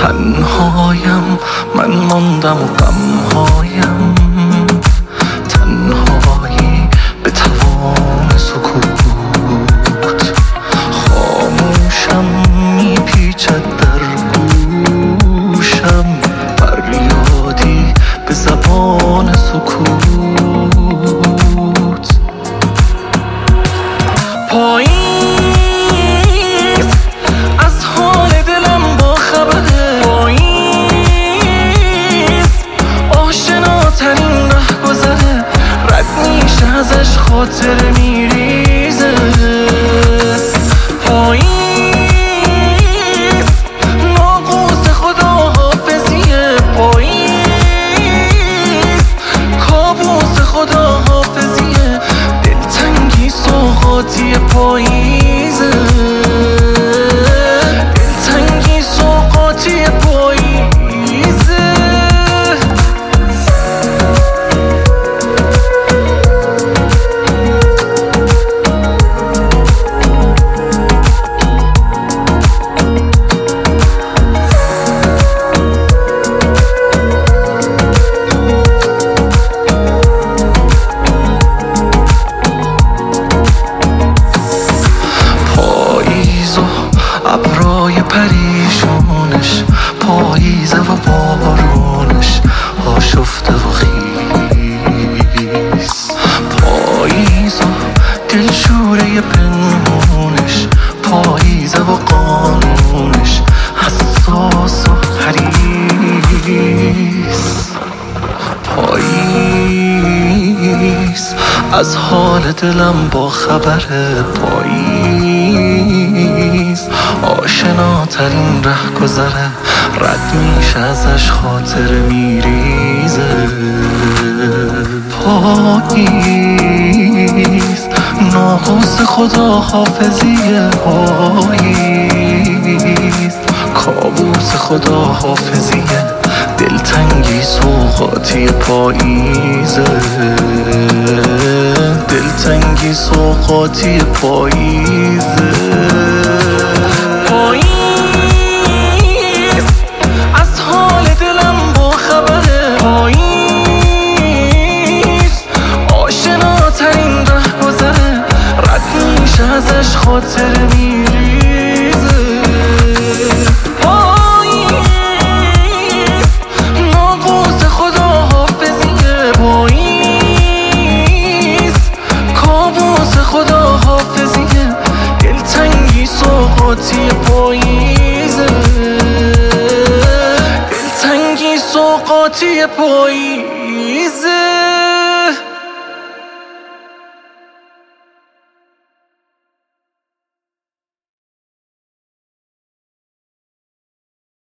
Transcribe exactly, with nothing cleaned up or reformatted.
تنهایم، من ماندم و غمهایم، تنهایی به توان سکوت، خاموشم میپیچد در گوشم، فریادی به زبان سکوت. پاییز از حال دلم با خبره، پاییز آشناترین ره گذره، رد میشه ازش خاطر میریزه. پاییز ناقوس خداحافظیه، پاییز کابوس خداحافظیه، دلتنگی سوغاتی پاییزه، دلتنگی سوغاتی پاییزه. ابرای پریشونش، پاییزه و بارونش آشفته و خیس، پاییز و دلشوره پنهونش، پاییزه و قانونش حساس و حریص. پاییز از حال دلم با خبره، پاییز آشناترین ره گذره، رد میشه ازش خاطر میریزه. پاییز ناقوس خداحافظیه، پاییز کابوس خداحافظیه، دلتنگی سوغاتی پاییزه، دلتنگی سوغاتی پاییزه. پاییز از حال دلم با خبره، پاییز آشناترین ره گذره، رد میشه ازش خاطر میریزه. پاییز ناقوس خداحافظیه، پاییز کابوس خداحافظیه، دلتنگی سوغاتی پاییزه، دلتنگی سوغاتی پاییزه.